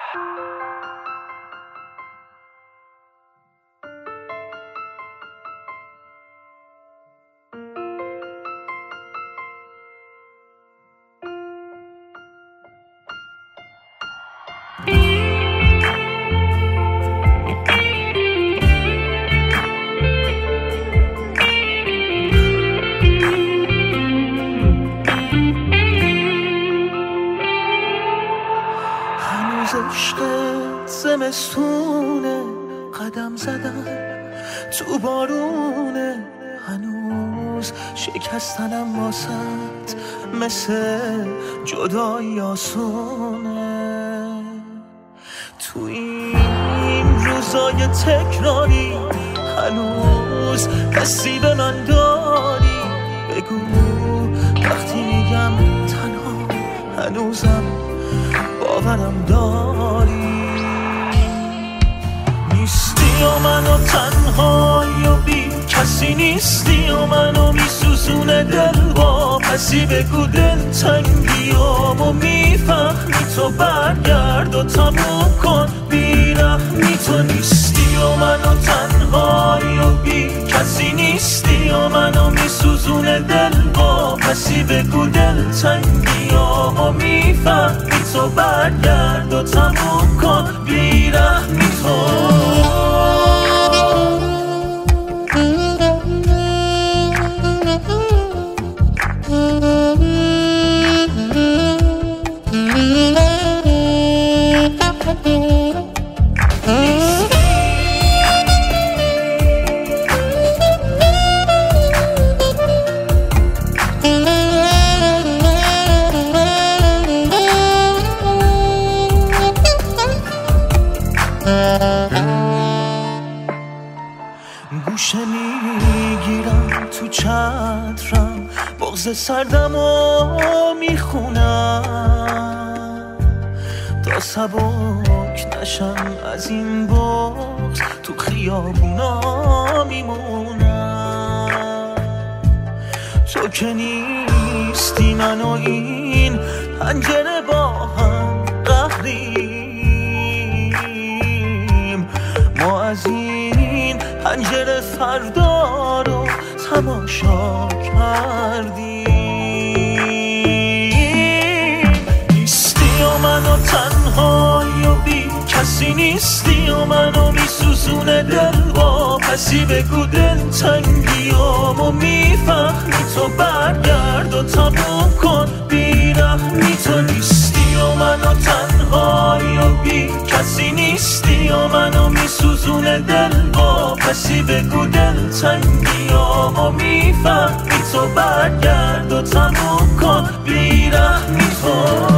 زمستونه قدم زدم تو بارونه، هنوز شکستنم واسط مثل جدایی آسونه. تو این روزای تکراری هنوز حسی به من داری؟ بگو وقتی میگم تنها هنوزم باورم داری؟ نیستی و منو تنهایی و بی کسی نیستی و منو میسوزونه دل با پسی. بگو دل تنگیامو میفهمی تو، برگرد و تموم کن بیرحمی تو. نیستی و منو تنهایی و بی کسی نیستی و منو میسوزونه دل با پسی. بگو دل تنگیامو میفهمی تو، برگرد و تموم کن بیرحمی تو. گوشه میگیرم تو چترم بغض سردم و میخونم تا سبک نشم از این بغض، تو خیابونا میمونم. تو که نیستی من و این پنجره با هم قهریم، ما از این پنجره فردا رو تماشا کردیم. نیستی و منو تنهایی و بی کسی نیستی و منو میسوزونه دل با پسی. بگو دل تنگیامو میفهمی تو، برگرد و تموم کن بیرحمی تو. نیستی و منو تنهایی و بی کسی نیستی و منو میسوزونه دل با پسی. بگو دل تنگیامو میفهمی تو، برگرد و تموم کن بیرحمی تو.